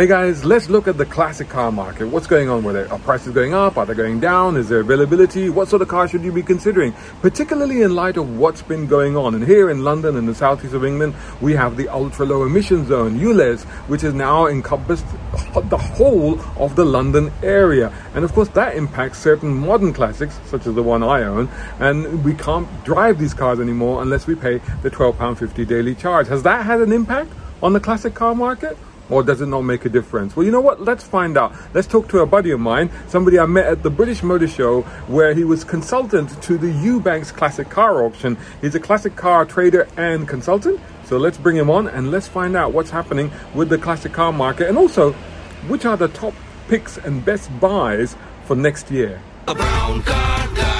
Hey guys, let's look at the classic car market. What's going on with it? Are prices going up? Are they going down? Is there availability? What sort of car should you be considering? Particularly in light of what's been going on. And here in London, in the southeast of England, we have the ultra low emission zone, ULEZ, which has now encompassed the whole of the London area. And of course, that impacts certain modern classics, such as the one I own. And we can't drive these cars anymore unless we pay the £12.50 daily charge. Has that had an impact on the classic car market? Or does it not make a difference? Well, you know what? Let's find out. Let's talk to a buddy of mine, somebody I met at the British Motor Show, where he was consultant to the Eubanks Classic Car Auction. He's a classic car trader and consultant. So let's bring him on and let's find out what's happening with the classic car market, and also which are the top picks and best buys for next year. A brown car guy.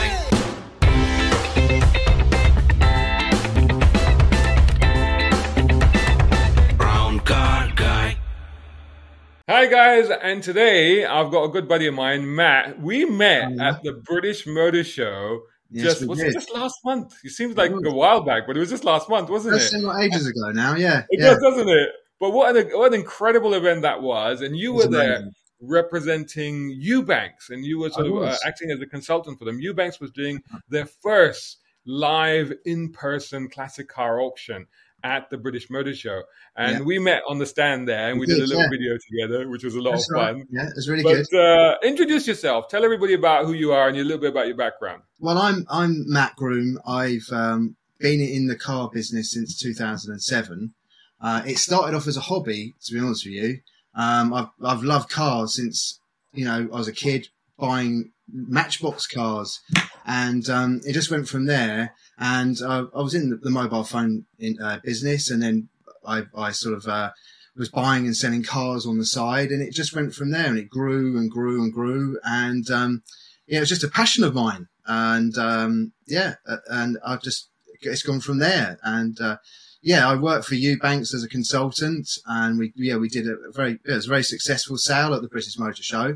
Hi guys, and today I've got a good buddy of mine, Matt. We met at the British Motor Show just last month. It seems like a while back, but it was just last month, wasn't it? That seemed like ages ago now, yeah. It does, doesn't it? But what an incredible event that was. And you were there representing Eubanks, and you were sort of acting as a consultant for them. Eubanks was doing their first live in-person classic car auction at the British Motor Show, and we met on the stand there, and we did a little video together, which was a lot of fun. Right. Yeah, it was really good. Introduce yourself. Tell everybody about who you are and a little bit about your background. Well, I'm Matt Groom. I've been in the car business since 2007. It started off as a hobby, to be honest with you. I've loved cars since I was a kid, buying Matchbox cars, and it just went from there. And I was in the mobile phone business, and then I sort of was buying and selling cars on the side, and it just went from there, and it grew and grew and grew, and it was just a passion of mine, and and it's gone from there, and I worked for Eubanks as a consultant, and we did it was a very successful sale at the British Motor Show.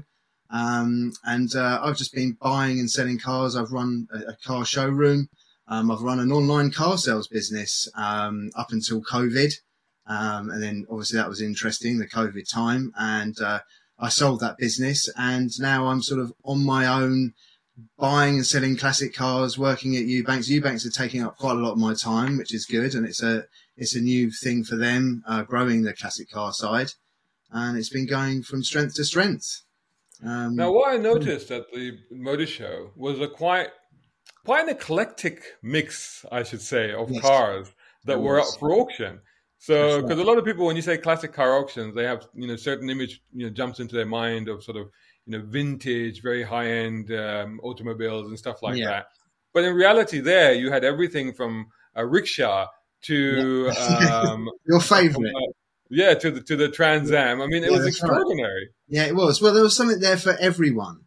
I've just been buying and selling cars. I've run a car showroom. I've run an online car sales business up until COVID. And then obviously that was interesting, the COVID time. And I sold that business. And now I'm sort of on my own, buying and selling classic cars, working at Eubanks. Eubanks are taking up quite a lot of my time, which is good. And it's a new thing for them, growing the classic car side. And it's been going from strength to strength. Now, what I noticed at the Motor Show was a quite an eclectic mix, I should say, of cars that were up for auction. So, because a lot of people, when you say classic car auctions, they have certain image jumps into their mind of sort of vintage, very high end automobiles and stuff like that. But in reality, there you had everything from a rickshaw to your favorite. To the Trans Am. I mean, it was extraordinary. Right. Yeah, it was. Well, there was something there for everyone.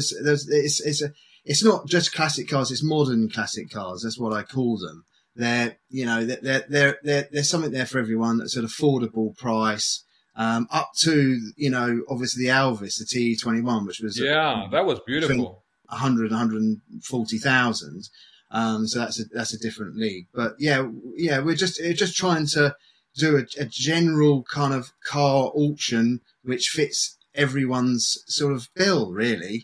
It's not just classic cars; it's modern classic cars. That's what I call them. There's something there for everyone. That's an affordable price, up to obviously the Alvis, the TE21, which was that was beautiful. 140,000. So that's a different league. But we're just trying to do a general kind of car auction which fits everyone's sort of bill, really.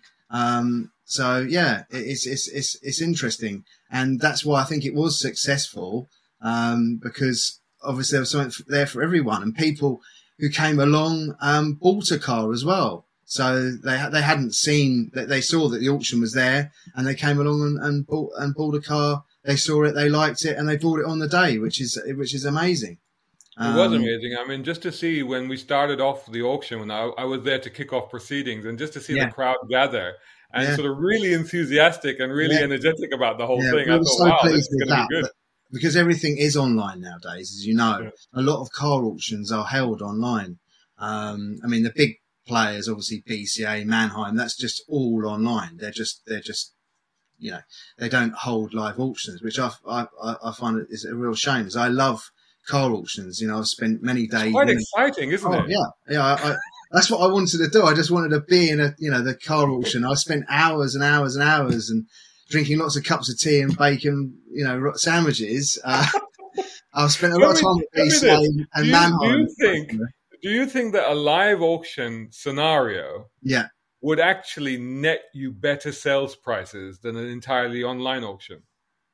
It's interesting, and that's why I think it was successful, because obviously there was something there for everyone, and people who came along bought a car as well. So they hadn't seen that, they saw that the auction was there, and they came along and bought a car. They saw it, they liked it, and they bought it on the day, which is amazing. It was amazing. I mean, just to see when we started off the auction, when I was there to kick off proceedings, and just to see the crowd gather and sort of really enthusiastic and really energetic about the whole thing. I thought, wow, this is going to be good. Because everything is online nowadays, as you know. A lot of car auctions are held online. I mean, the big players, obviously BCA, Mannheim, that's just all online. They're just they don't hold live auctions, which I find is a real shame, as I love car auctions. I've spent many days. It's quite exciting, isn't it? Yeah. That's what I wanted to do. I just wanted to be in the car auction. I spent hours and hours and hours and drinking lots of cups of tea and bacon, sandwiches. I've spent a lot of time at BCA and Mannheim. do you think that a live auction scenario Yeah. would actually net you better sales prices than an entirely online auction?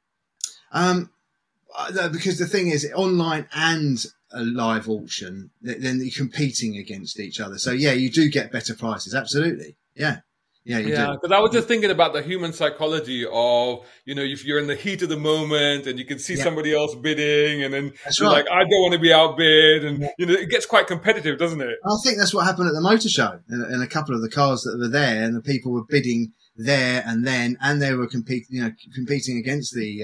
Because the thing is, online and a live auction, then you're competing against each other. So yeah, you do get better prices. Absolutely. Yeah. Yeah, you do. Because I was just thinking about the human psychology of, if you're in the heat of the moment and you can see somebody else bidding, and then That's you're right. like, I don't want to be outbid, and it gets quite competitive, doesn't it? I think that's what happened at the motor show, and a couple of the cars that were there, and the people were bidding there and then, and they were competing against the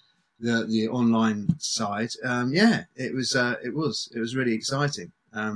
online side. It was really exciting.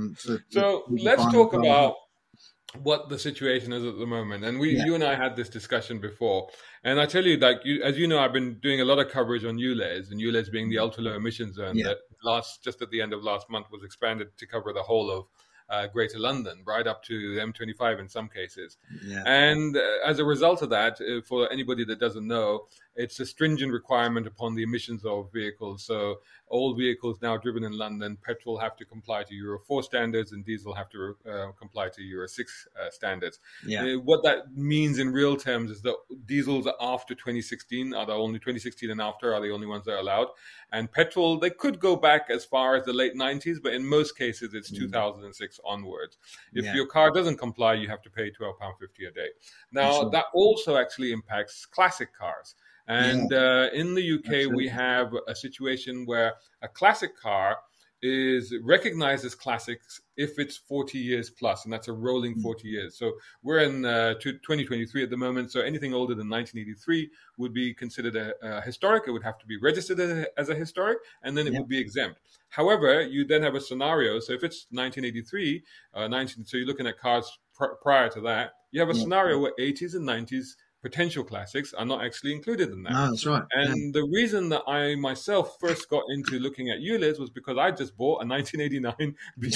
So let's talk about what the situation is at the moment. And you and I had this discussion before. And I tell you, as you know, I've been doing a lot of coverage on ULEZ, and ULEZ being the ultra low emission zone that just at the end of last month was expanded to cover the whole of Greater London, right up to the M25 in some cases. Yeah. And as a result of that, for anybody that doesn't know, it's a stringent requirement upon the emissions of vehicles. So all vehicles now driven in London, petrol have to comply to Euro 4 standards, and diesel have to comply to Euro 6 standards. Yeah. What that means in real terms is that diesels after 2016 are the only 2016 and after are the only ones that are allowed. And petrol, they could go back as far as the late 90s, but in most cases, it's 2006 onwards. If your car doesn't comply, you have to pay £12.50 a day. Now, that also actually impacts classic cars. And in the UK, we have a situation where a classic car is recognized as classics if it's 40 years plus, and that's a rolling 40 years. So we're in 2023 at the moment, so anything older than 1983 would be considered a historic. It would have to be registered as a historic, and then it would be exempt. However, you then have a scenario, so if it's 1983, so you're looking at cars prior to that, you have a scenario where 80s and 90s potential classics are not actually included in that. No, that's right. And the reason that I myself first got into looking at ULEZ was because I just bought a 1989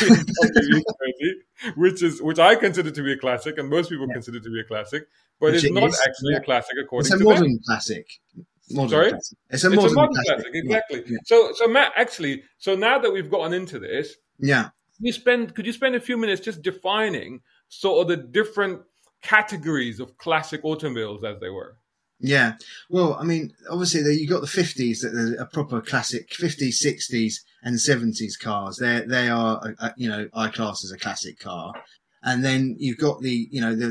BMW E30, which I consider to be a classic, and most people consider to be a classic, but it's not actually a classic according to them. It's a modern classic. Classic. It's a modern classic. Exactly. Yeah. So Matt, actually, so now that we've gotten into this, could you spend a few minutes just defining sort of the different categories of classic automobiles as they were? Yeah. Well, I mean, obviously you got the 50s that are a proper classic, 50s, 60s and 70s cars. They are, I class as a classic car. And then you've got the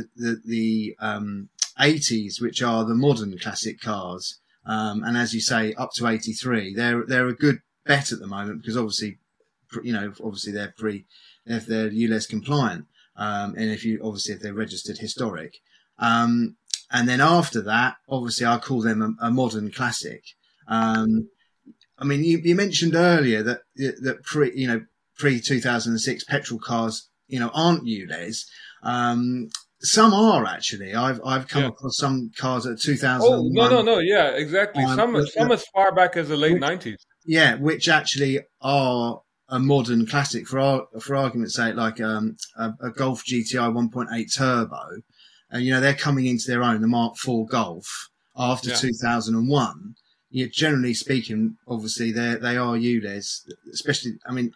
80s, which are the modern classic cars. And as you say, up to 83, they're a good bet at the moment because obviously they're ULEZ compliant. And if they're registered historic. And then after that, obviously I call them a modern classic. I mean, you mentioned earlier that pre 2006 petrol cars, aren't ULEZ. Some are actually. I've come across some cars at 2001. Oh, no. Yeah, exactly. Some as far back as the late 90s. Yeah, which actually are a modern classic for argument's sake, like a Golf GTI 1.8 turbo, and they're coming into their own, the Mark IV Golf after 2001. Generally speaking, obviously they are ULEZ, especially. I mean,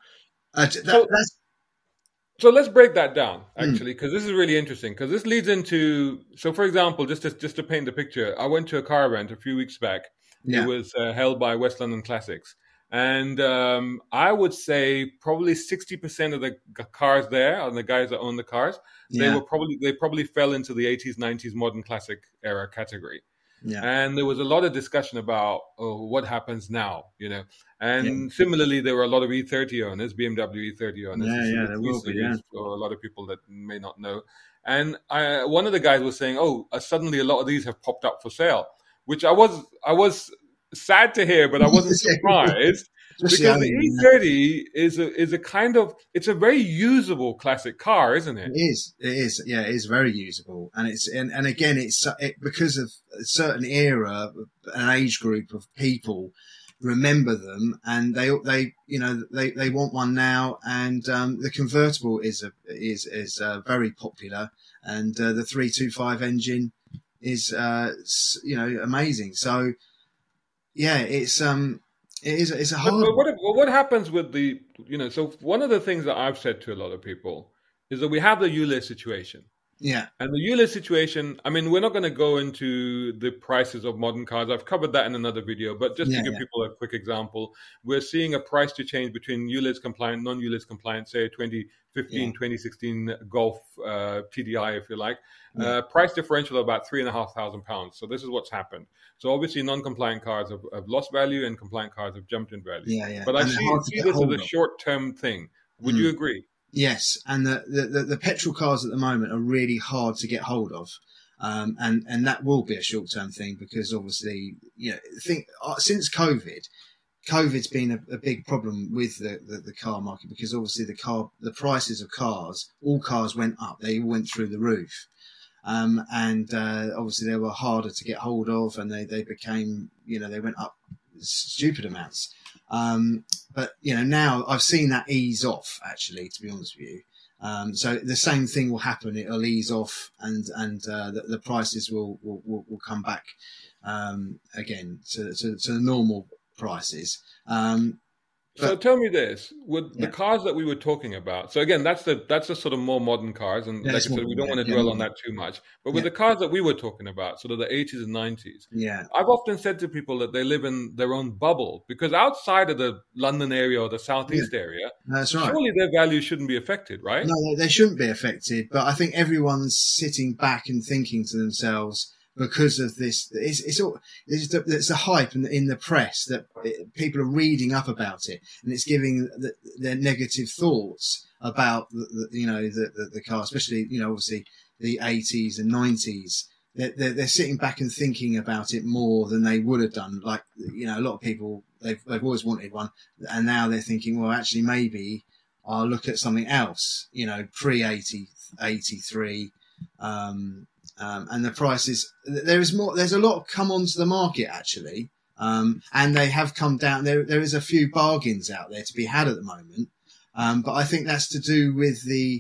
so let's break that down actually, because this is really interesting. Because this leads into, so for example, just to paint the picture, I went to a car event a few weeks back. It was held by West London Classics. And I would say probably 60% of the cars there, and the guys that own the cars, they probably fell into the 80s, 90s modern classic era category. Yeah. And there was a lot of discussion about what happens now, And similarly, there were a lot of E30 owners, BMW E30 owners. There will be, for a lot of people that may not know. And one of the guys was saying, suddenly a lot of these have popped up for sale, which I was sad to hear, but I wasn't surprised because the E30 is a kind of, it's a very usable classic car, isn't it? It is. Yeah, it is very usable, and again, it's because of a certain era, an age group of people remember them, and they want one now, and the convertible is very popular, and the 325 engine is amazing. So. Yeah, it's It is. It's a But, hard but one. what happens with the, so one of the things that I've said to a lot of people is that we have the ULEZ situation. Yeah, And the ULEZ situation, I mean, we're not going to go into the prices of modern cars. I've covered that in another video, but just to yeah, give yeah, people a quick example, we're seeing a price to change between ULEZ compliant, non-ULEZ compliant, say yeah, 2015, 2016 Golf TDI, if you like, yeah. price differential of about £3,500. So this is what's happened. So obviously non-compliant cars have lost value and compliant cars have jumped in value. Yeah, yeah, But I and they're hard to see get this as hold a of. short-term thing. Would you Mm. agree? Yes, and the petrol cars at the moment are really hard to get hold of, and that will be a short term thing because obviously think since COVID's been a big problem with the car market because obviously the prices of all cars went up, they all went through the roof. And obviously they were harder to get hold of, and they became, they went up stupid amounts. But now I've seen that ease off. Actually, to be honest with you, so the same thing will happen. It'll ease off, and the prices will come back again to the normal prices. So But tell me this: with the yeah, cars that we were talking about, so again, that's the sort of more modern cars, and yeah, like it's I said, more, we don't want to yeah, dwell on more, that too much. But with yeah, the cars that we were talking about, sort of the 80s and 90s, yeah. I've often said to people that they live in their own bubble because outside of the London area or the Yeah, southeast area, that's right. surely their value shouldn't be affected, right? No, they shouldn't be affected, but I think everyone's sitting back and thinking to themselves because of this. It's a hype in the press that people are reading up about it, and it's giving their negative thoughts about the car, especially obviously the 80s and 90s. They're sitting back and thinking about it more than they would have done. Like a lot of people they've always wanted one, and now they're thinking, well, actually maybe I'll look at something else, pre 83. And the prices, there's a lot come onto the market actually. And they have come down. There is a few bargains out there to be had at the moment. But I think that's to do with the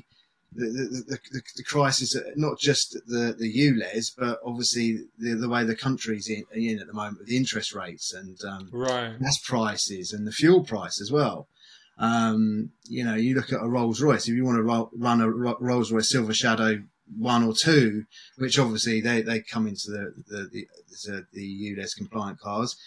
crisis, not just the ULEZ, but obviously the way the country's in at the moment with the interest rates and Right. gas prices and the fuel price as well. You look at a Rolls Royce. If you want to run a Rolls Royce Silver Shadow 1 or 2, which obviously they come into the ULEZ compliant cars,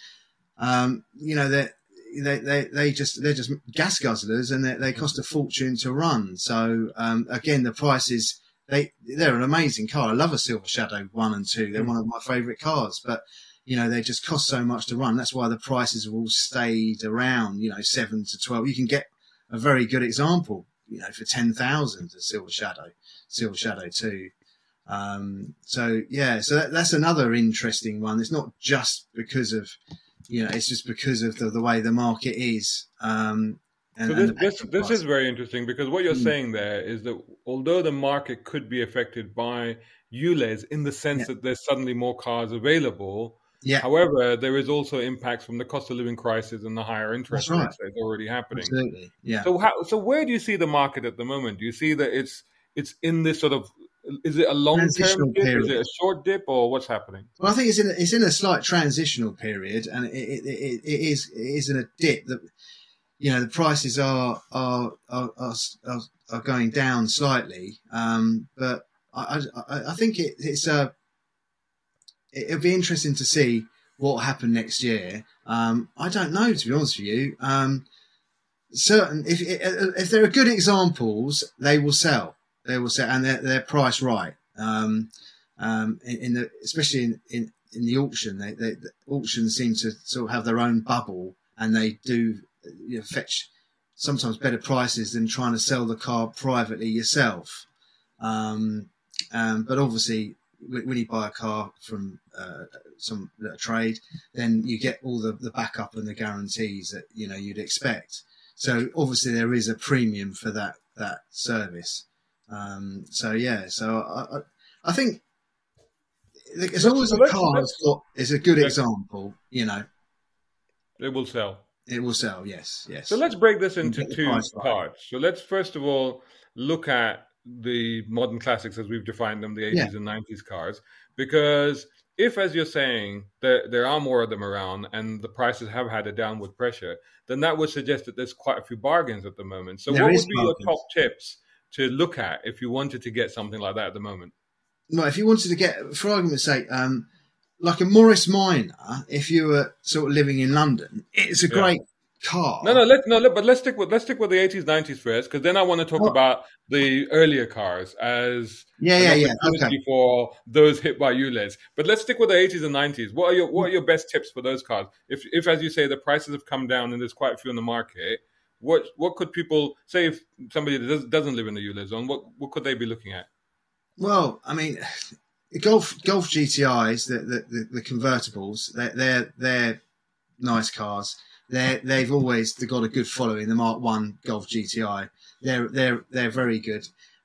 they're just gas guzzlers, and they cost a fortune to run. So again, the prices they're an amazing car. I love a Silver Shadow 1 and 2. They're one of my favourite cars, but they just cost so much to run. That's why the prices have all stayed around, 7 to 12. You can get a very good example, for 10,000, a Silver Shadow 2. So that's another interesting one. It's not just because of, it's just because of the way the market is. So this is very interesting because what you're saying there is that although the market could be affected by ULEZ in the sense that there's suddenly more cars available, Yeah, however, there is also impacts from the cost of living crisis and the higher interest that's right. rates that's already happening. Absolutely. Yeah. So where do you see the market at the moment? Do you see that it's in this sort of, is it a long-term Transitional dip? Is period. it a short dip, or what's happening? Well, I think it's in a slight transitional period, and it is in a dip that the prices are going down slightly, but I think it'll be interesting to see what will happen next year. I don't know, to be honest with you. If there are good examples, they will sell. They will sell, and they're priced right. Especially in the auction, the auctions seem to sort of have their own bubble, and they do fetch sometimes better prices than trying to sell the car privately yourself. But obviously, when you buy a car from a trade, then you get all the backup and the guarantees that you'd expect. So obviously there is a premium for that service. So I think as long as the car is a good example, It will sell. it will sell. Yes. So let's break this into Get the two price right. parts. So let's first of all look at the modern classics as we've defined them, the Yeah. 80s and 90s cars, because if, as you're saying, there are more of them around and the prices have had a downward pressure, then that would suggest that there's quite a few bargains at the moment. So There what is would be your bargains. top tips to look at if you wanted to get something like that at the moment? Well, if you wanted to get, for argument's sake, like a Morris Minor, if you were sort of living in London, it's a Yeah. great car. But let's stick with the 80s, 90s first, because then I want to talk Well- about the earlier cars as Yeah, an yeah, opportunity okay. for those hit by ULEZ. But let's stick with the 80s and 90s. What are your best tips for those cars? If as you say, the prices have come down and there's quite a few in the market, what could people say if somebody doesn't live in the ULEZ zone? What could they be looking at? Well, I mean, Golf GTIs, the convertibles, they're nice cars. They've always got a good following. The Mark One Golf GTI, they're very good.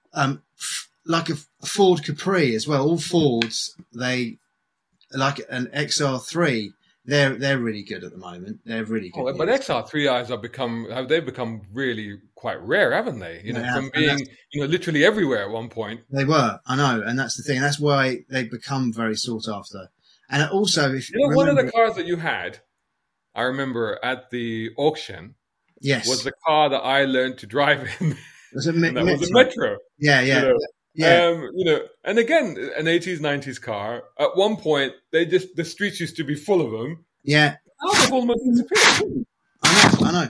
Like a Ford Capri as well. All Fords, they like an XR3. They're really good at the moment. They're really good. Oh, but XR3is they've become really quite rare, haven't they? You know, They have, from and being literally everywhere at one point. They were, I know, and that's the thing. That's why they've become very sought after. And also, if You know, one of the cars that you had, I remember at the auction, yes, was the car that I learned to drive in. was it And that was a Metro. Yeah, You yeah, know. yeah. And again, an 80s, 90s car. At one point, the streets used to be full of them. Yeah, Now they've almost disappeared. I know.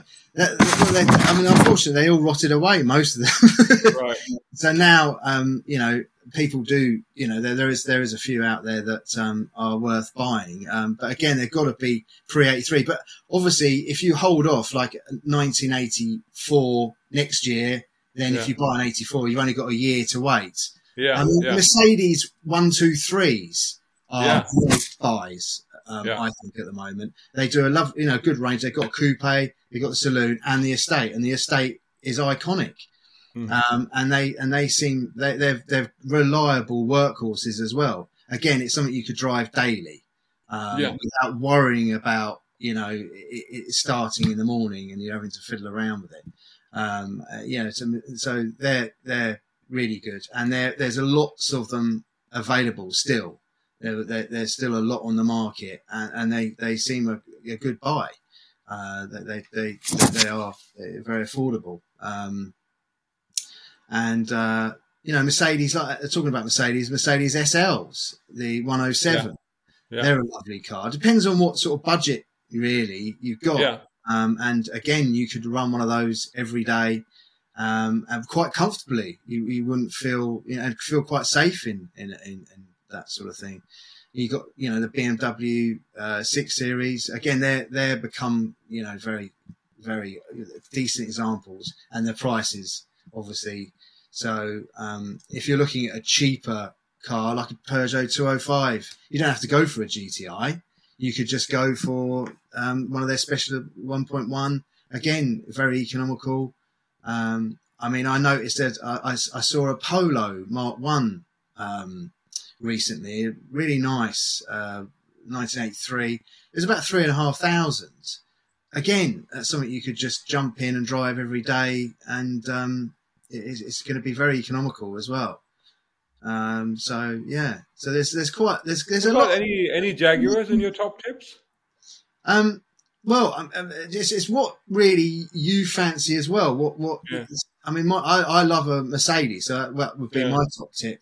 I mean, unfortunately, they all rotted away, most of them. Right. So now, people do, there is a few out there that are worth buying. But again, they've got to be pre-83. But obviously, if you hold off like 1984 next year, then if you buy an 84, you've only got a year to wait. Yeah. I mean, yeah. Mercedes 123s are great buys. Yeah. I think at the moment they do a good range. They've got a coupe, they've got the saloon, and the estate is iconic. And they seem they're reliable workhorses as well. Again, it's something you could drive daily without worrying about it starting in the morning and you're having to fiddle around with it. So they're really good, and there's a lots of them available still. There's still a lot on the market, and they seem a good buy. They are very affordable. Mercedes, talking about Mercedes SLs, the 107, they're a lovely car. Depends on what sort of budget really you've got. Yeah. And again, you could run one of those every day, and quite comfortably. You wouldn't feel quite safe in that sort of thing. You got the BMW 6 Series. Again, they're become very, very decent examples, and the prices obviously. So if you're looking at a cheaper car like a Peugeot 205, you don't have to go for a GTI. You could just go for one of their special 1.1. Again, very economical. I mean, I noticed that I saw a Polo Mark 1 recently, really nice, 1983. It was about 3,500. Again, that's something you could just jump in and drive every day, and it's going to be very economical as well. So there's a lot. Any Jaguars in your top tips? It's what really you fancy as well. What? Yeah. I mean, I love a Mercedes, so that would be my top tip.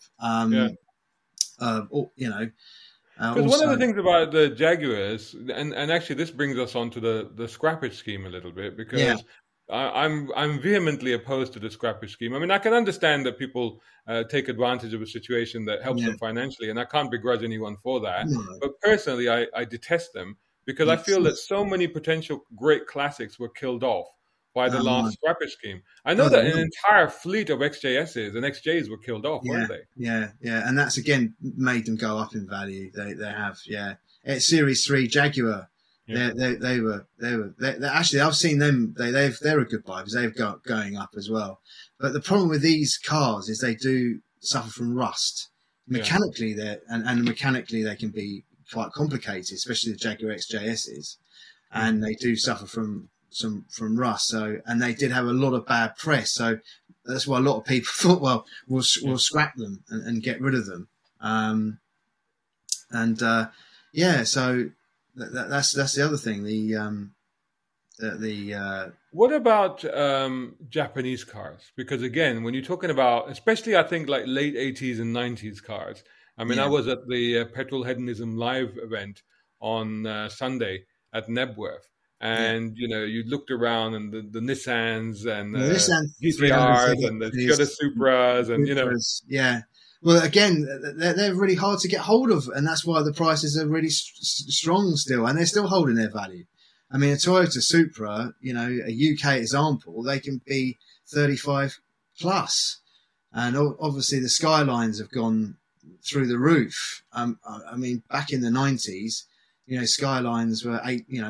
Because one of the things about the Jaguars, and actually this brings us on to the scrappage scheme a little bit, because I'm vehemently opposed to the scrappage scheme. I mean, I can understand that people take advantage of a situation that helps them financially, and I can't begrudge anyone for that. No. But personally, I detest them because I feel that so many potential great classics were killed off by the last scrappage scheme. I know that an entire fleet of XJSs and XJs were killed off, weren't they? Yeah, and that's again made them go up in value. They have, At Series 3 Jaguar, they were actually, I've seen them. They're a good buy because they've got going up as well. But the problem with these cars is they do suffer from rust. Mechanically, mechanically they can be quite complicated, especially the Jaguar XJSs, and they do suffer from rust. So, and they did have a lot of bad press. So that's why a lot of people thought, well, we'll scrap them and get rid of them. So that's the other thing. What about Japanese cars? Because again, when you're talking about, especially I think like late 80s and 90s cars, I mean, I was at the Petrol Hedonism live event on Sunday at Nebworth. And, you looked around and the Nissans and Nissan GTRs and the Skoda Supras and, Yeah. Well, again, they're really hard to get hold of, and that's why the prices are really strong still, and they're still holding their value. I mean, a Toyota Supra, a UK example, they can be 35 plus. And obviously the Skylines have gone through the roof. I mean, back in the 90s, Skylines were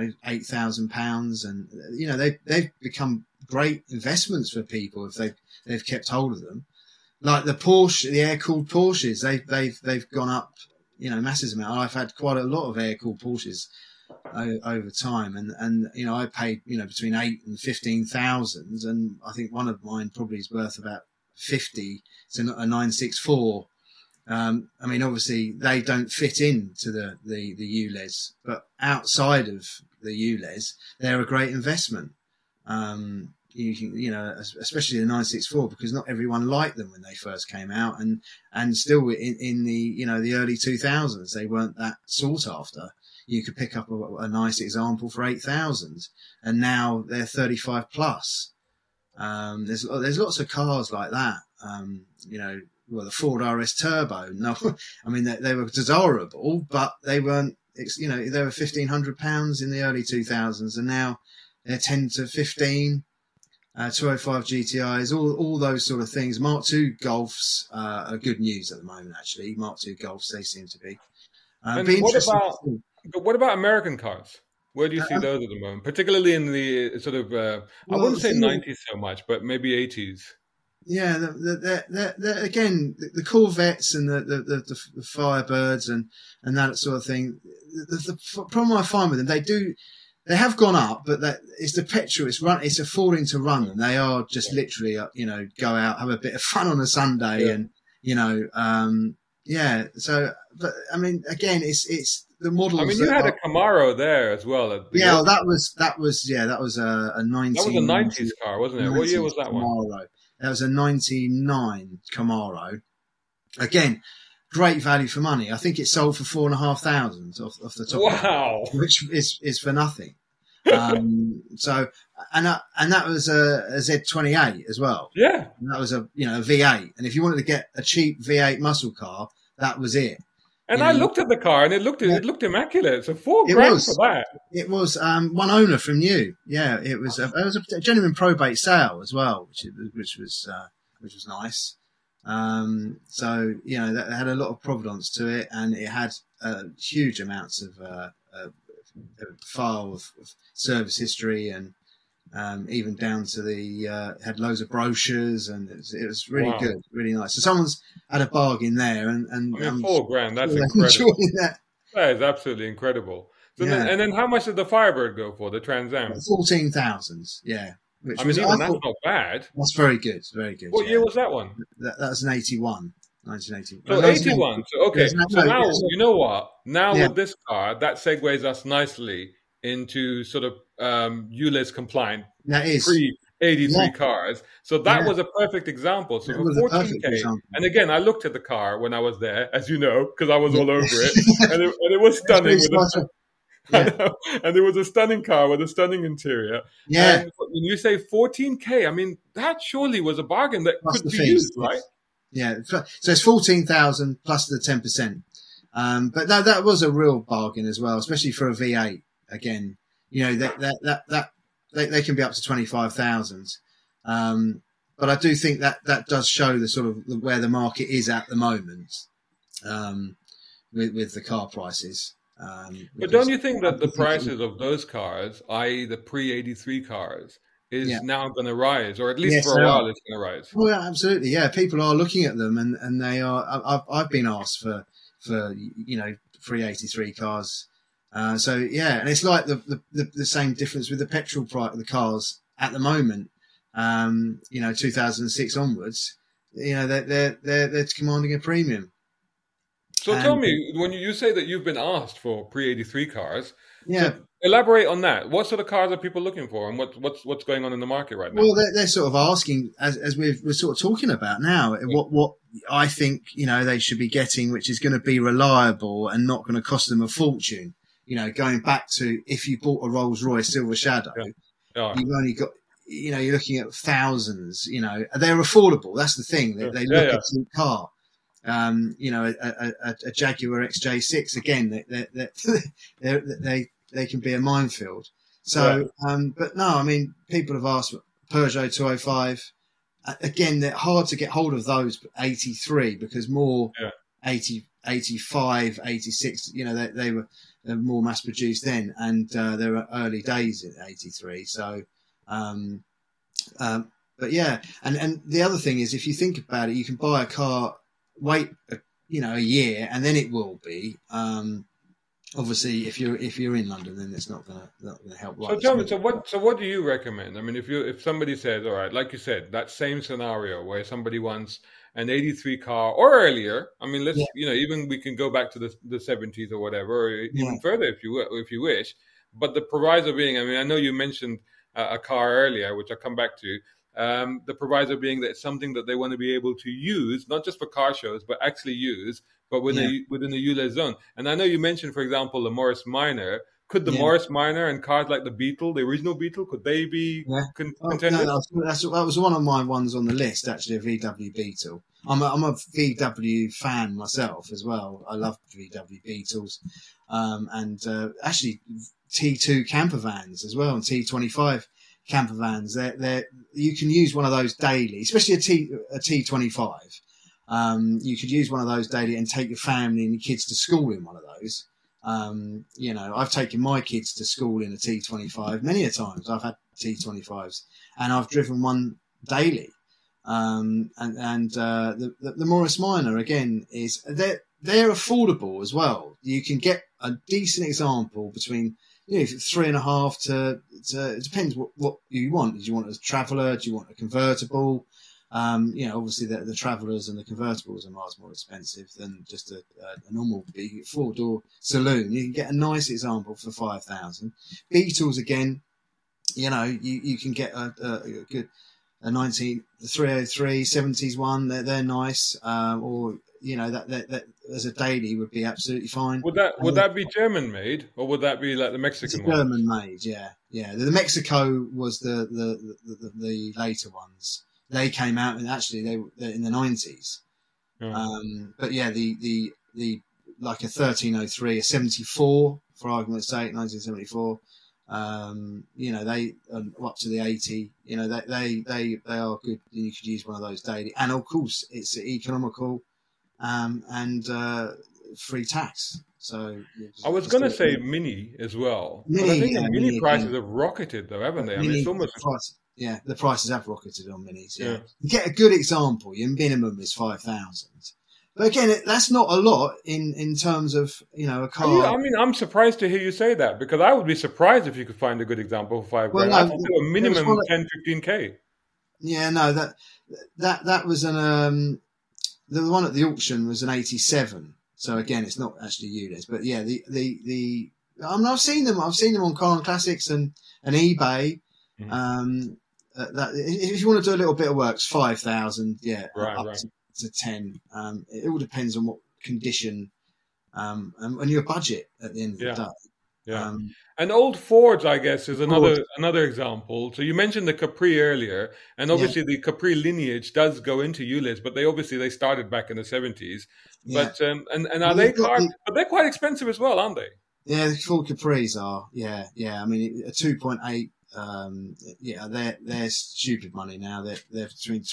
£8,000, and they've become great investments for people if they've kept hold of them. Like the Porsche, the air-cooled Porsches, they've gone up, massive amount. I've had quite a lot of air-cooled Porsches over time, and I paid between 8,000 and 15,000, and I think one of mine probably is worth about 50. It's a 964. I mean, obviously they don't fit into the ULEZ, but outside of the ULEZ, they're a great investment. You can, especially the 964, because not everyone liked them when they first came out, and still in the early 2000s, they weren't that sought after. You could pick up a nice example for 8,000, and now they're 35 plus. There's lots of cars like that. The Ford RS Turbo. No, I mean they were desirable, but they weren't. They were £1,500 in the early 2000s, and now they're 10 to 15. 205 GTIs, all those sort of things. Mark II Golfs are good news at the moment, actually. Mark II Golfs, they seem to be. And what about American cars? Where do you see those at the moment? Particularly in the sort of, I wouldn't say 90s so much, but maybe 80s. Yeah, again, the Corvettes and the Firebirds and that sort of thing. The problem I find with them, they have gone up, but it's the petrol. It's affording to run them. They are just literally, go out, have a bit of fun on a Sunday, and So, but I mean, again, it's the models. I mean, you had a Camaro there as well. That was a 19. That was a 90s car, wasn't it? What year was that Camaro. one? That was a 99 Camaro. Again, great value for money. I think it sold for 4,500 off the top. Wow, which is for nothing. So that was a Z28 as well. Yeah, and that was a V8. And if you wanted to get a cheap V8 muscle car, that was it. And I looked at the car, and it looked immaculate. So $4,000 for that. It was one owner from you. Yeah, it was a genuine probate sale as well, which was nice. So that had a lot of provenance to it, and it had huge amounts of file of service history, and even down to had loads of brochures, and it was really good, really nice. So someone's had a bargain there, and I mean, $4,000, that's incredible. That is absolutely incredible. So and then how much did the Firebird go for, the Trans Am? 14,000, yeah. That's not bad. That's very good, very good. What year was that one? That was an 81. 1980. So 81. So, okay. So now, you know what? Now with this car, that segues us nicely into sort of ULEZ compliant pre-83 cars. So that was a perfect example. So for 14K, and again, I looked at the car when I was there, as you know, because I was all over it, and it was stunning. And it was a stunning car with a stunning interior. Yeah. And when you say 14K, I mean, that surely was a bargain that could be used, right? Yeah, so it's 14,000 plus the 10%. But that was a real bargain as well, especially for a V8. Again, they can be up to 25,000. But I do think that does show the sort of where the market is at the moment, with the car prices. But don't you think that the prices of those cars, i.e. the pre-83 cars, is now going to rise, or at least for a while it's going to rise? Oh, yeah, absolutely. Yeah, people are looking at them, and they are. I've been asked for pre-83 cars. And it's like the same difference with the petrol price of the cars at the moment. 2006 onwards, they're commanding a premium. So tell me, when you say that you've been asked for pre-83 cars, Yeah. so elaborate on that. What sort of cars are people looking for, and what's going on in the market right now? Well, they're sort of asking, as we're sort of talking about now, what I think they should be getting, which is going to be reliable and not going to cost them a fortune. Going back to if you bought a Rolls-Royce Silver Shadow, you've only got, you're looking at thousands. They're affordable. That's the thing. They look at the car. A Jaguar XJ6 again. They can be a minefield. So, but no, I mean, people have asked Peugeot 205. Again, they're hard to get hold of those 83 because more 80, 85, 86. They were more mass produced then, and there were early days in 83. So, but yeah, and the other thing is, if you think about it, you can buy a car, wait, a year, and then it will be. Obviously, if you're in London, then it's not gonna help. So tell me, so what do you recommend? I mean, if somebody says, all right, like you said, that same scenario where somebody wants an 83 car or earlier. I mean, let's even we can go back to the 70s or whatever, or even further if you wish. But the proviso being, I mean, I know you mentioned a car earlier, which I'll come back to. The proviso being that it's something that they want to be able to use, not just for car shows, but actually use, but within the ULEZ zone. And I know you mentioned, for example, the Morris Minor. Could the Morris Minor and cars like the Beetle, the original Beetle, could they be contenders? No, that was one of my ones on the list, actually, a VW Beetle. I'm a VW fan myself as well. I love VW Beetles. And actually T2 camper vans as well, and T25 camper vans. You can use one of those daily, especially a T25. You could use one of those daily and take your family and your kids to school in one of those. I've taken my kids to school in a T25 many a times. I've had T25s and I've driven one daily. The Morris Minor again is they're affordable as well. You can get a decent example between 3.5 to it depends what you want. Do you want a Traveller? Do you want a convertible? Obviously the Travellers and the convertibles are miles more expensive than just a normal big 4-door saloon. You can get a nice example for 5,000. Beetles again, you can get a good 303 70s one. They're nice, or that as a daily would be absolutely fine. Would that be German made, or would that be like the Mexican one? German made, yeah. The Mexico was the later ones. They came out and actually they're in the 90s. But yeah, the like a 1303, a 74 for argument's sake, 1974. They up to the 80. They are good. You could use one of those daily, and of course it's economical, and free tax. So I was going to say Mini as well. But I think the Mini prices have rocketed though, haven't they? I mean, it's almost the prices have rocketed on Minis. Yeah. To get a good example, your minimum is 5,000. But again, that's not a lot in terms of a car. I mean, I'm surprised to hear you say that, because I would be surprised if you could find a good example for $5,000. I think a minimum 10, 15K. Yeah, no, that was the one at the auction was an 87. So again, it's not actually ULEZ, but yeah, I've seen them on Car and Classics and eBay. Mm-hmm. If you want to do a little bit of work, it's 5,000. Yeah, right. To 10. It all depends on what condition and your budget at the end of the day. Yeah. And old Fords, I guess, is another example. So you mentioned the Capri earlier, and obviously the Capri lineage does go into ULEZ, but they started back in the 70s. Yeah. But and are they cars? But they're quite expensive as well, aren't they? Yeah, the Ford Capris are. Yeah. I mean, a 2.8. They're stupid money now. They're between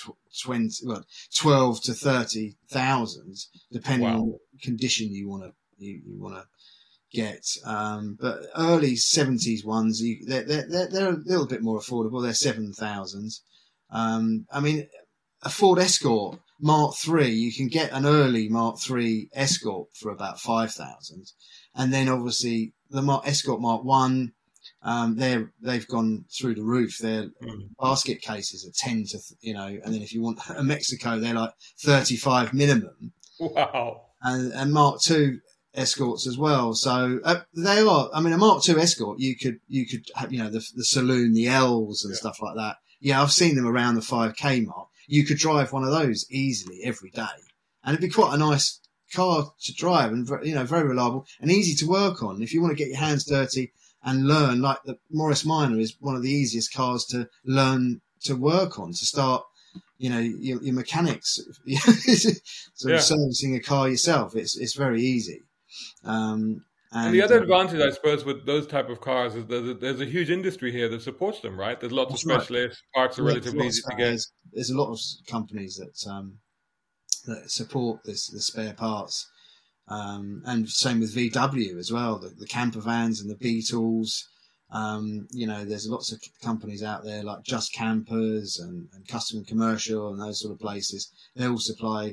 12 to 30,000, depending on what condition you want to get. But early 70s ones, they're a little bit more affordable. They're 7,000. I mean, a Ford Escort Mark III, you can get an early Mark III Escort for about 5,000, and then obviously the Escort Mark I. they've gone through the roof. Their Mm. basket cases are 10 to, and then if you want a Mexico, they're like 35 minimum. Wow. And Mark II escorts as well. So they are. I mean, a Mark II escort, you could have, the saloon, the L's and stuff like that. Yeah, I've seen them around the 5K mark. You could drive one of those easily every day, and it'd be quite a nice car to drive, and very reliable and easy to work on. If you want to get your hands dirty and learn, like the Morris Minor is one of the easiest cars to learn to work on, to start, your mechanics, servicing a car yourself. It's very easy. And the other advantage, I suppose, with those type of cars is there's a huge industry here that supports them, right? There's lots of specialists. Right. Parts are relatively easy to get. There's a lot of companies that support the spare parts. And same with VW as well, the camper vans and the Beetles. There's lots of companies out there like Just Campers and Custom and Commercial and those sort of places. They all supply,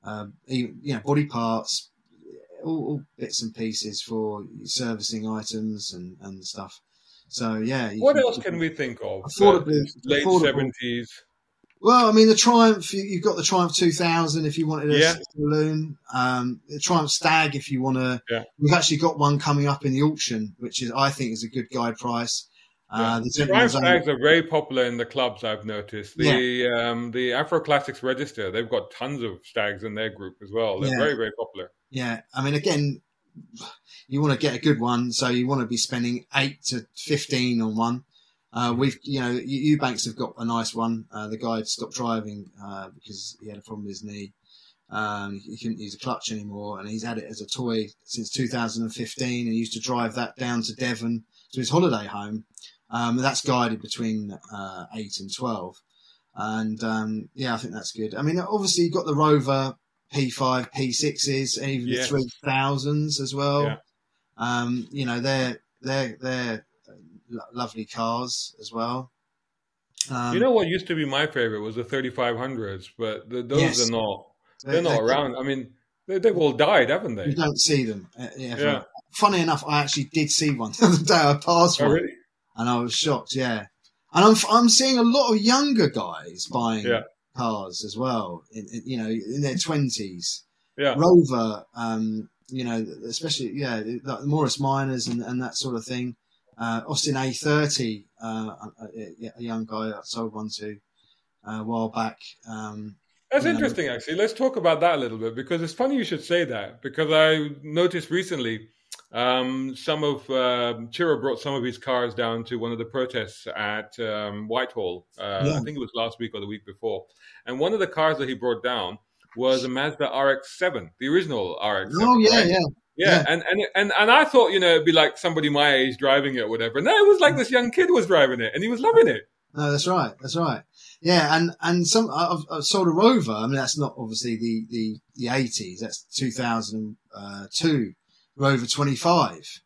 body parts, all bits and pieces for servicing items and stuff. So yeah. What else can we think of? Late 70s. Well, I mean, the Triumph, you've got the Triumph 2000 if you wanted a saloon. The Triumph Stag if you want to. Yeah. We've actually got one coming up in the auction, which I think is a good guide price. The Triumph Stags are very popular in the clubs, I've noticed. The Afro Classics Register, they've got tons of Stags in their group as well. They're very, very popular. Yeah. I mean, again, you want to get a good one, so you want to be spending 8 to 15 on one. Eubanks have got a nice one. The guy had stopped driving because he had a problem with his knee. He couldn't use a clutch anymore, and he's had it as a toy since 2015. And he used to drive that down to Devon to his holiday home. That's guided between 8 and 12, and I think that's good. I mean, obviously you've got the Rover P5, P6s, and even the 3000s as well. Yeah. They're lovely cars as well. What used to be my favorite was the 3500s, but those are not. They're not around. I mean, they've all died, haven't they? You don't see them. Funny enough, I actually did see one the other day. I passed one, really? And I was shocked. Yeah, and I'm seeing a lot of younger guys buying cars as well. In their 20s. Yeah, Rover. Especially like the Morris Minors and that sort of thing. Austin A30, a young guy I sold one to a while back. That's interesting, actually. Let's talk about that a little bit, because it's funny you should say that, because I noticed recently some of Chiro brought some of his cars down to one of the protests at Whitehall. I think it was last week or the week before. And one of the cars that he brought down was a Mazda RX-7, the original RX-7. Oh, yeah, right? Yeah, and I thought, it'd be like somebody my age driving it or whatever. No, it was like this young kid was driving it, and he was loving it. No, that's right. Yeah, and some I've sold a Rover. I mean, that's not obviously the 80s. That's 2002 Rover 25.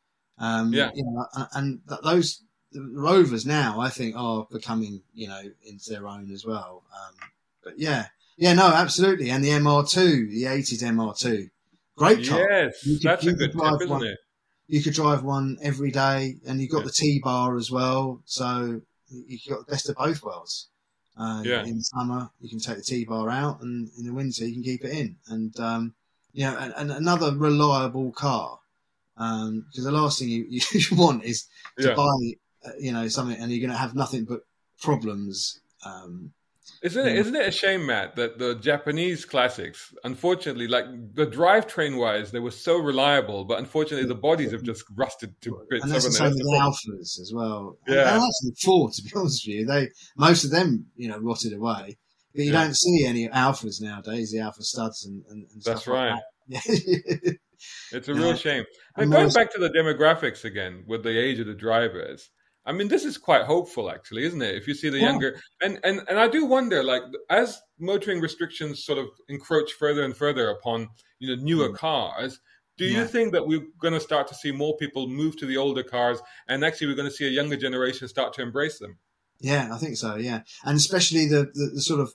And those Rovers now, I think, are becoming into their own as well. But no, absolutely. And the MR2, the 80s MR2. Great car. Yes, that's a good tip, isn't it? You could drive one every day, and you've got the T-bar as well, so you've got the best of both worlds. In the summer, you can take the T-bar out, and in the winter, you can keep it in. And, and another reliable car, because the last thing you want is to buy, something, and you're going to have nothing but problems. Isn't it a shame, Matt, that the Japanese classics, unfortunately, like the drivetrain wise, they were so reliable, but unfortunately the bodies have just rusted to bits. And that's the same with the Alphas as well. Yeah. And actually Ford, to be honest with you, most of them, rotted away. But you don't see any Alphas nowadays, the Alpha studs and that's stuff right. Like that. It's a real shame. And going back to the demographics again, with the age of the drivers, I mean, this is quite hopeful, actually, isn't it? If you see the younger, and I do wonder, like, as motoring restrictions sort of encroach further and further upon, newer cars, do you think that we're going to start to see more people move to the older cars, and actually we're going to see a younger generation start to embrace them? Yeah, I think so. Yeah, and especially the sort of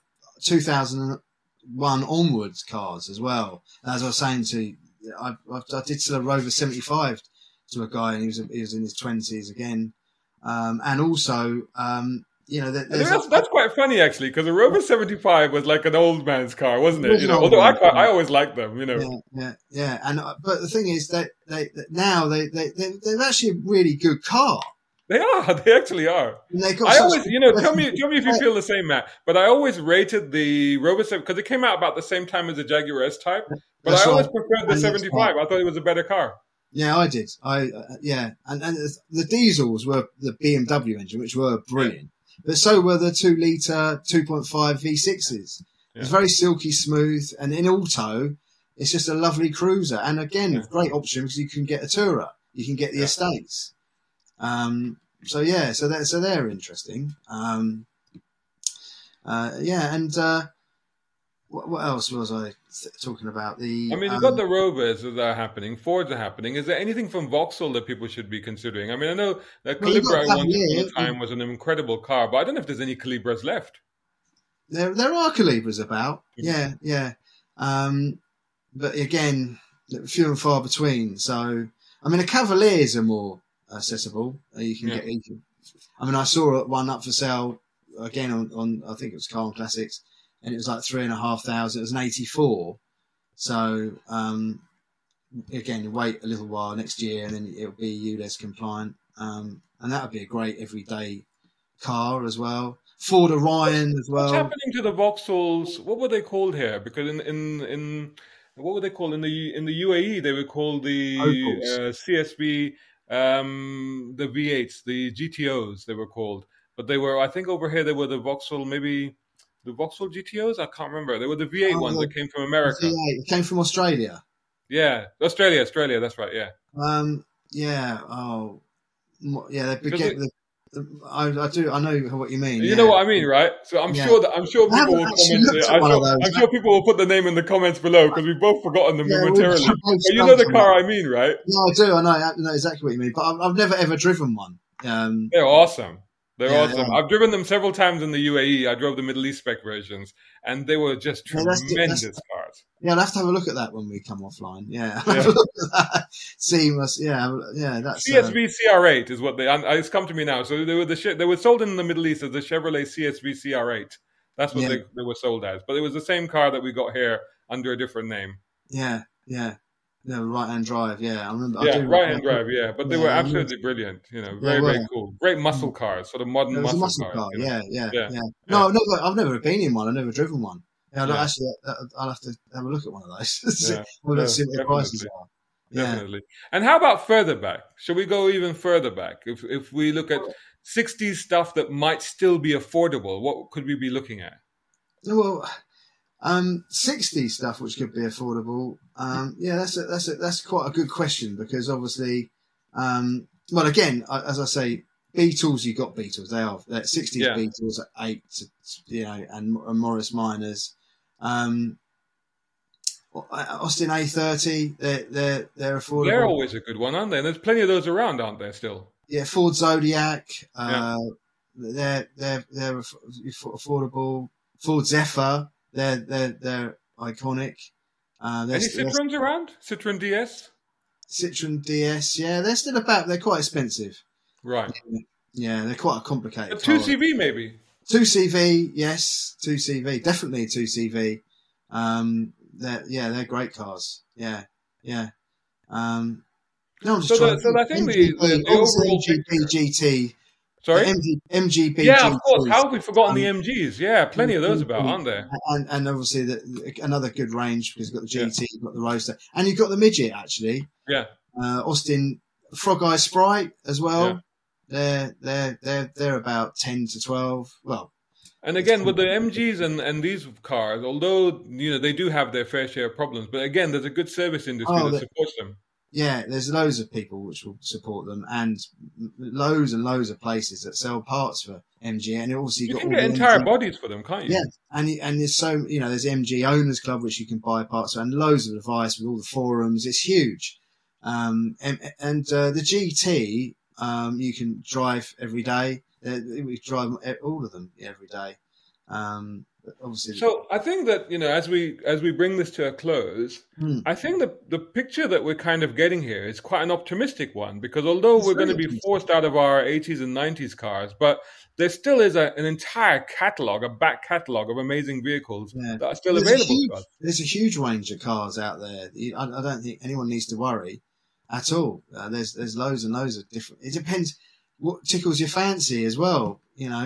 2001 onwards cars as well. As I was saying I did sell a Rover 75 to a guy, and he was in his 20s again. And also, That's quite funny actually, because the Rover 75 was like an old man's car, wasn't It it? was You an know, old although man's car. I always liked them. You know, yeah. And but the thing is that they're actually a really good car. they are. They actually are. And they got I such- always, tell me if you feel the same, Matt. But I always rated the Rover 7 because it came out about the same time as the Jaguar S-Type. But That's I always right. preferred the And that's 75. I thought it was a better car. Yeah, I did. And the diesels were the BMW engine, which were brilliant, but so were the 2-litre 2.5 V6s. It's very silky smooth, and in auto, it's just a lovely cruiser. And again, great option because you can get a Tourer, you can get the estates. So they're interesting. What else was I talking about? You've got the Rovers that are happening, Fords are happening. Is there anything from Vauxhall that people should be considering? I mean, I know that Calibra once upon a time was an incredible car, but I don't know if there's any Calibras left. There are Calibras about, yeah. But again, few and far between. So, I mean, the Cavaliers are more accessible. You can get. I saw one up for sale again on I think it was Car and Classics, and it was like 3,500. It was an 84. So again, you wait a little while next year, and then it'll be ULEZ compliant, and that would be a great everyday car as well. Ford Orion as well. What's happening to the Vauxhalls? What were they called here? Because in what were they called in the UAE? They were called the CSV, the V8s, the GTOs. They were called, but they were. I think over here they were the Vauxhall, maybe the Vauxhall GTOs. I can't remember. They were the V8 ones that came from America. V8. It came from Australia. Yeah, Australia. That's right. Yeah. I know what you mean. You know what I mean, right? So I'm sure people will comment. I'm sure people will put the name in the comments below because we've both forgotten them momentarily. But you know the car I mean, right? No, I do. I know exactly what you mean. But I've never ever driven one. They're awesome. They're awesome. Yeah. I've driven them several times in the UAE. I drove the Middle East spec versions, and they were just tremendous cars. Yeah, I'll have to have a look at that when we come offline. Yeah, have a look at that. Seamless. Yeah. That's CSV CR8 is what it's come to me now. So they were sold in the Middle East as the Chevrolet CSV CR8. That's what they were sold as. But it was the same car that we got here under a different name. Yeah. No, right-hand drive, I remember. Right-hand drive, but they were absolutely brilliant. Very, very cool. Great muscle cars, sort of modern muscle cars. Car. Yeah. No, I've never been in one. I've never driven one. Actually, I'll have to have a look at one of those. See what the prices are. Definitely. And how about further back? Shall we go even further back? If we look at 60s stuff that might still be affordable, what could we be looking at? Well, 60 stuff which could be affordable. That's quite a good question because obviously, again, as I say, Beetles, you got Beetles. They're 60s Beetles at 8, and Morris Minors. Austin A30, they're affordable. They're always a good one, aren't they? And there's plenty of those around, aren't there? Still. Yeah, Ford Zodiac. They're affordable. Ford Zephyr. They're iconic. Any Citroens around? Citroen DS? Citroen DS, they're still about. They're quite expensive. Right. Yeah, they're quite a complicated. A 2CV maybe? 2CV, yes. 2CV. Definitely a 2CV. They're great cars. Yeah. No, I'm just trying I think the overall MGB GT. Sorry? MGB Yeah, of course. How have we forgotten the MGs? Yeah, plenty of those about, aren't there? And obviously another good range because you've got the GT, you've got the Roadster, and you've got the Midget actually. Yeah. Austin Frog Eye Sprite as well. Yeah. They're about 10 to 12. Well. And again, with the MGs and these cars, although they do have their fair share of problems, but again, there's a good service industry that supports them. Yeah, there's loads of people which will support them, and loads and loads of places that sell parts for MG. And obviously, you can get entire bodies for them, can't you? Yeah, and there's there's MG Owners Club which you can buy parts for, and loads of advice with all the forums. It's huge, and the GT you can drive every day. We drive all of them every day. obviously. So I think that, as we bring this to a close, Hmm. I think the picture that we're kind of getting here is quite an optimistic one, because although It's we're going very to be optimistic. forced out of our 80s and 90s cars, but there still is an entire catalog, a back catalog of amazing vehicles Yeah. that are still There's available to us. there's a huge range of cars out there. I don't think anyone needs to worry at all. There's loads and loads of different. It depends what tickles your fancy as well.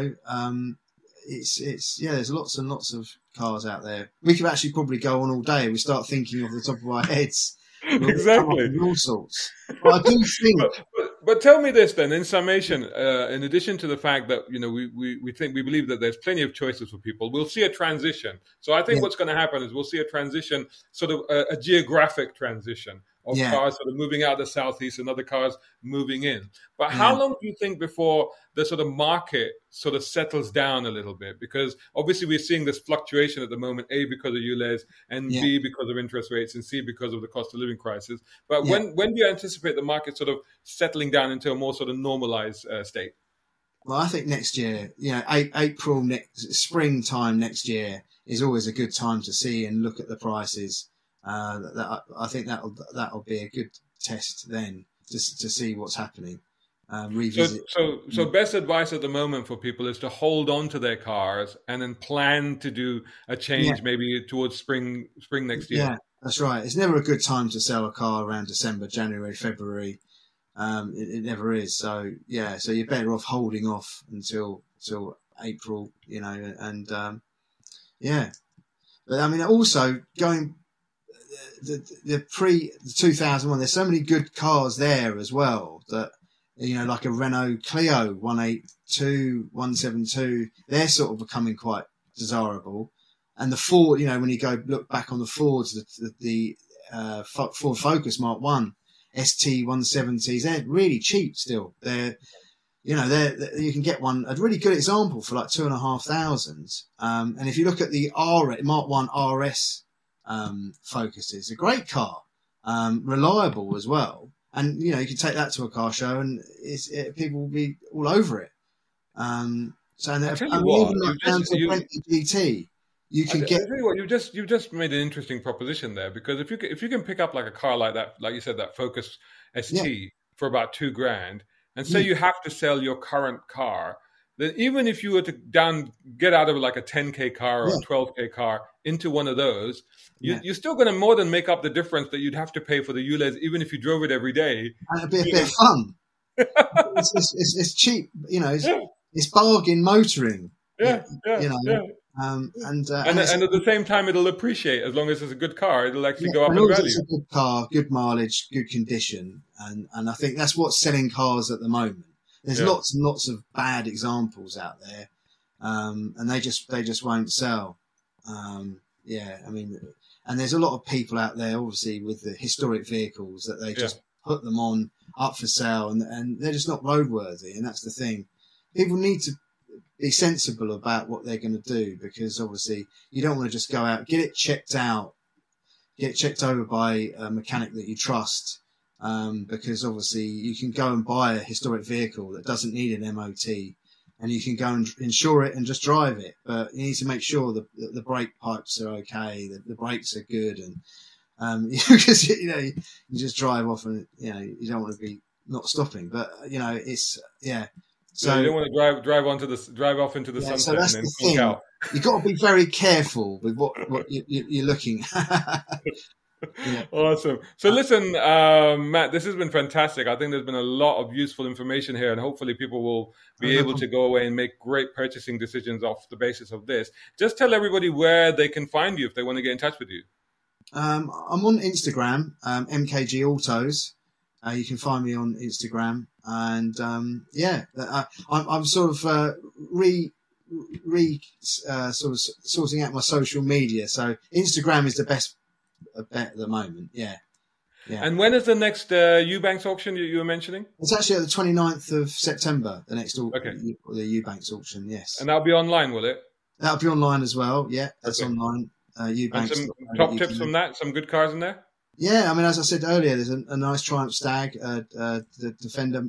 It's there's lots and lots of cars out there. We could actually probably go on all day. We start thinking off the top of our heads. We'll come up Exactly. with all sorts. But I do think But tell me this then, in summation, in addition to the fact that we believe that there's plenty of choices for people, we'll see a transition. So I think Yeah. what's going to happen is we'll see a transition, sort of a geographic transition of Yeah. cars sort of moving out of the southeast and other cars moving in. But Yeah. how long do you think before the sort of market sort of settles down a little bit? Because obviously we're seeing this fluctuation at the moment, A, because of ULEZ, and Yeah. B, because of interest rates, and C, because of the cost of living crisis. But Yeah. when do you anticipate the market sort of settling down into a more sort of normalized state? Well, I think next year, April springtime next year is always a good time to see and look at the prices. I think that'll be a good test then to see what's happening. Revisit. So best advice at the moment for people is to hold on to their cars and then plan to do a change Yeah. maybe towards spring next year. Yeah, that's right. It's never a good time to sell a car around December, January, February. It never is. So so you're better off holding off until April, and But I mean, also going the 2001. There's so many good cars there as well that like a Renault Clio 182, 172. They're sort of becoming quite desirable. And the Ford, when you go look back on the Fords, the Ford Focus Mark 1, ST 170s, they're really cheap still. You can get one, a really good example for like 2,500. And if you look at the Mark 1 RS Focus, it's a great car, reliable as well. And, you can take that to a car show and people will be all over it. So I tell you what, even like down to a Bentley GT, you can I get. tell you what, you've just made an interesting proposition there, because if you can pick up like a car like that, like you said, that Focus ST for about $2,000, and say you have to sell your current car, then even if you were to get out of like a 10K car or a 12K car into one of those, you're still going to more than make up the difference that you'd have to pay for the ULEZ, even if you drove it every day. And it'd be a bit of fun. it's cheap, it's bargain motoring. Yeah. And at the same time, it'll appreciate. As long as it's a good car, it'll actually go up in always value. it's a good car, good mileage, good condition, and I think that's what's selling cars at the moment. There's lots and lots of bad examples out there, and they just won't sell. And there's a lot of people out there, obviously, with the historic vehicles that they just put them on up for sale, and they're just not roadworthy, and that's the thing. People need to be sensible about what they're going to do, because obviously you don't want to just go out, get it checked over by a mechanic that you trust, because obviously you can go and buy a historic vehicle that doesn't need an MOT, and you can go and insure it and just drive it, but you need to make sure that the brake pipes are okay, that the brakes are good, and because you just drive off and you don't want to be not stopping, but So you don't want to drive off into the sunset so that's and then the conk thing. out. You've got to be very careful with what you're looking at. Awesome. So listen, Matt, this has been fantastic. I think there's been a lot of useful information here, and hopefully people will be able to go away and make great purchasing decisions off the basis of this. Just tell everybody where they can find you if they want to get in touch with you. I'm on Instagram, MKG Autos. You can find me on Instagram, and I'm sort of sort of sorting out my social media. So Instagram is the best bet at the moment. Yeah. And when is the next Eubanks auction you were mentioning? It's actually at the 29th of September. The next the Eubanks auction. Yes. And that'll be online, will it? That'll be online as well. Yeah, that's online. Eubanks. And some top tips from that. Some good cars in there. Yeah, I mean, as I said earlier, there's a nice Triumph Stag, the Defender,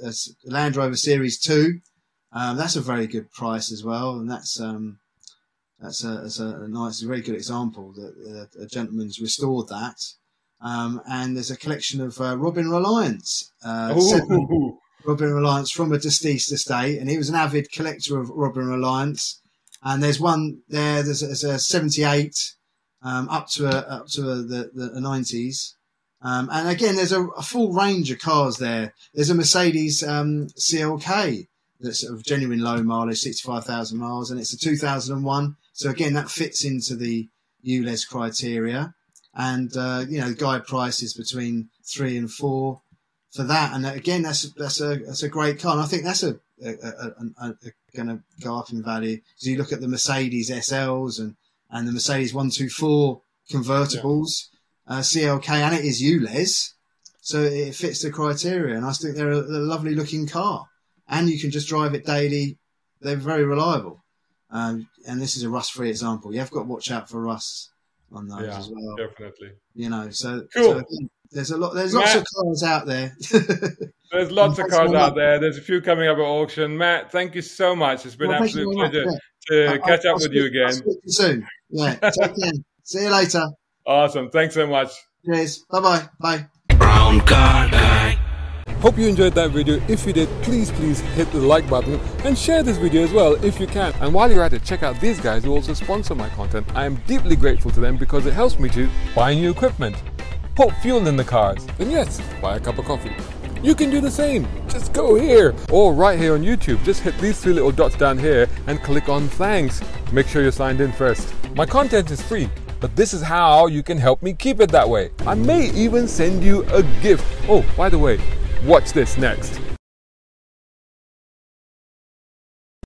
Land Rover Series 2. That's a very good price as well, and that's That's a nice, very good example that a gentleman's restored that. And there's a collection of Robin Reliance, 7 Robin Reliance from a deceased estate, and he was an avid collector of Robin Reliance. And there's one there. There's a 78 up to the 90s. And again, there's a full range of cars there. There's a Mercedes CLK that's sort of genuine low mileage, 65,000 miles, and it's a 2001. So again, that fits into the ULEZ criteria. And the guide price is between 3 and 4 for that. And again, that's a great car. And I think that's going to go up in value. So you look at the Mercedes SLs and the Mercedes 124 convertibles. CLK, and it is ULEZ, so it fits the criteria, and I think they're a lovely looking car, and you can just drive it daily. They're very reliable, and this is a rust-free example. You've got to watch out for rust on those as well. Definitely. So cool. There's lots of cars out there. There's lots of cars out there. There's a few coming up at auction. Matt, thank you so much. It's been an absolute pleasure to catch up with you again. I'll speak to you soon. Yeah, take care. See you later. Awesome. Thanks so much. Cheers. Bye-bye. Bye. Brown Car Guy. Hope you enjoyed that video. If you did, please hit the like button and share this video as well if you can. And while you're at it, check out these guys who also sponsor my content. I am deeply grateful to them because it helps me to buy new equipment, put fuel in the cars, and yes, buy a cup of coffee. You can do the same. Just go here or right here on YouTube. Just hit these 3 little dots down here and click on thanks. Make sure you're signed in first. My content is free, but this is how you can help me keep it that way. I may even send you a gift. Oh, by the way, watch this next.